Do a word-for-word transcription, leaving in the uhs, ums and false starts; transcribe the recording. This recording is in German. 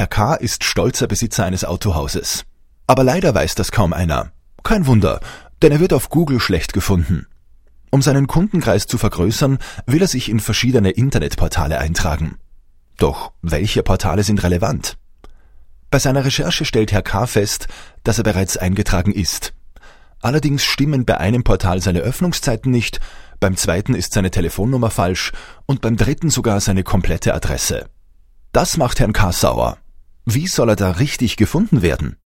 Herr K. ist stolzer Besitzer eines Autohauses. Aber leider weiß das kaum einer. Kein Wunder, denn er wird auf Google schlecht gefunden. Um seinen Kundenkreis zu vergrößern, will er sich in verschiedene Internetportale eintragen. Doch welche Portale sind relevant? Bei seiner Recherche stellt Herr K. fest, dass er bereits eingetragen ist. Allerdings stimmen bei einem Portal seine Öffnungszeiten nicht, beim zweiten ist seine Telefonnummer falsch und beim dritten sogar seine komplette Adresse. Das macht Herrn K. sauer. Wie soll er da richtig gefunden werden?